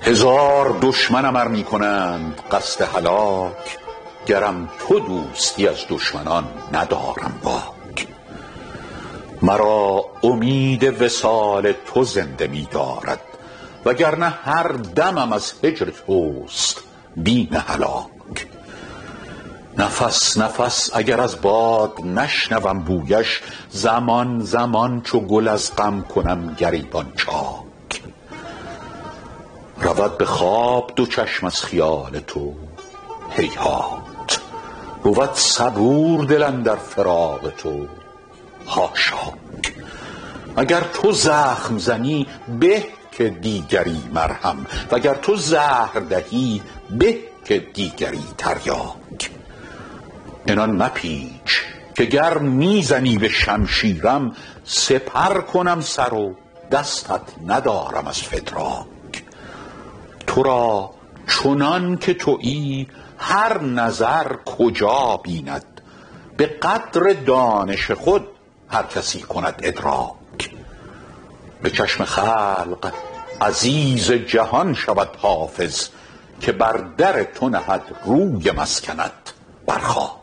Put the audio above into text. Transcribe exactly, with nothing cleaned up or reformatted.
هزار دشمنم ار می کنند قصد هلاک، گرم تو دوستی از دشمنان ندارم باک. مرا امید وصال تو زنده می دارد، وگرنه هر دمم از هجر توست بیم هلاک. نفس نفس اگر از باد نشنوم بویش، زمان زمان چو گل از غم کنم گریبان چاک. رود به خواب دو چشم از خیال تو، هیهات بود صبور دل اندر فراق تو، حاشاک. اگر تو زخم زنی به که دیگری مرهم، وگر تو زهر دهی به که دیگری تریاک. عنان مپیچ که گر میزنی به شمشیرم، سپر کنم سر و دستت ندارم از فتراک. تو را چنان که تویی هر نظر کجا بیند، به قدر دانش خود هر کسی کند ادراک. به چشم خلق عزیز جهان شود حافظ، که بر در تو نهد روی مسکنت بر خاک.